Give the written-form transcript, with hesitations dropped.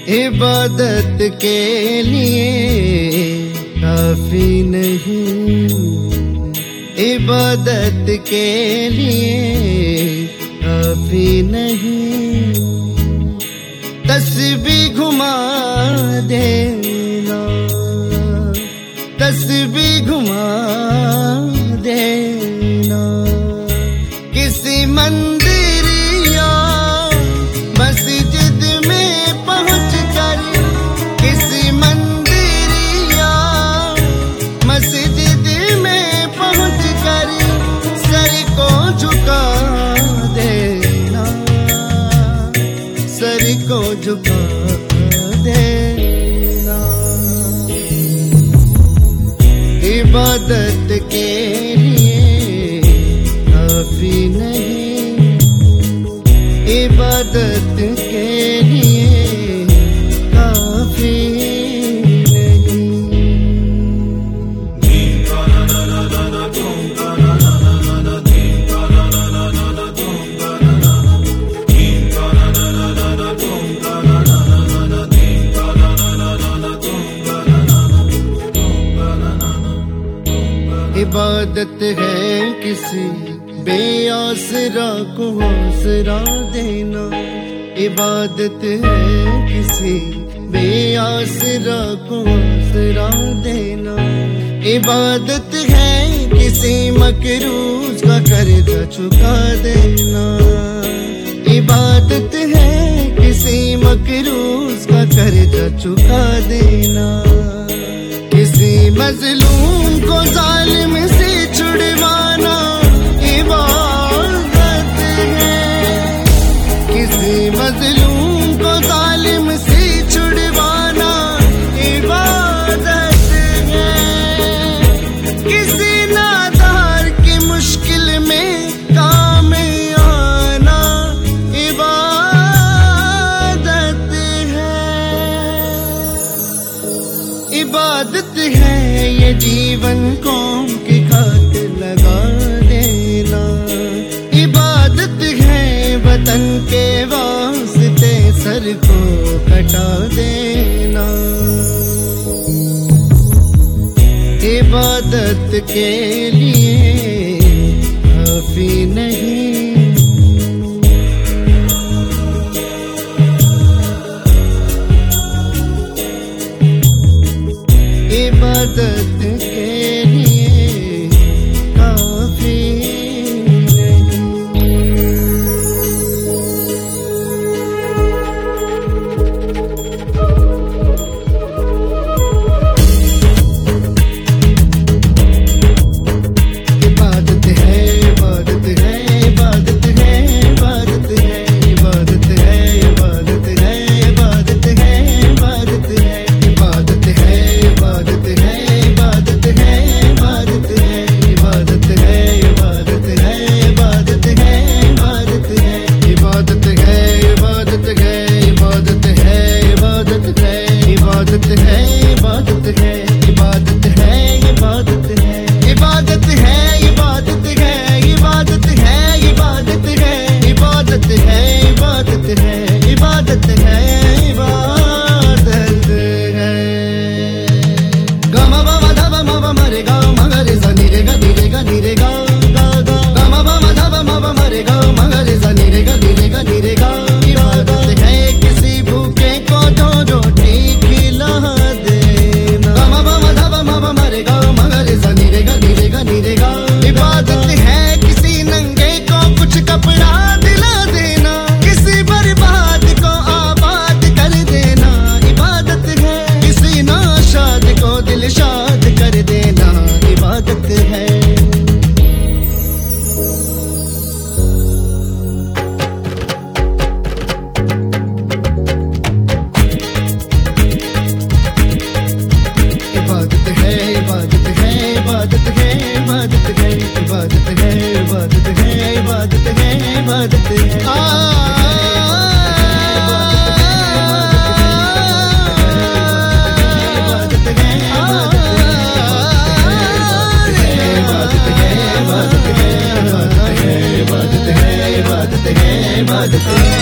इबादत के लिए काफी नहीं, इबादत के लिए काफी नहीं। तस्बीह घुमा देना, तस्बीह घुमा देना। किसी मंदिर या मस्जिद में पहुंच कर, किसी मंदिर या मस्जिद में पहुंच कर सर को झुका देना, सर को झुका देना। इबादत के लिए काफी नहीं, इबादत के लिए काफी इबादत है किसी बेआसरा को आसरा देना, इबादत है किसी बेआसरा को आसरा देना। इबादत है किसी मकरूज का कर्जा चुका देना, इबादत है किसी मकरूज का कर्जा चुका देना। किसी मजलूम को जालिम से छुड़वाना इबादत है, किसी मजलूम को जालिम से छुड़वाना इबादत है। किसी नादार की मुश्किल में काम आना इबादत है। इबादत है ये जीवन कौम की खातिर लगा देना, इबादत है वतन के वास्ते सर को कटा देना। इबादत के लिए काफी नहीं, इबादत के लिए काफी इबादत है, इबादत है।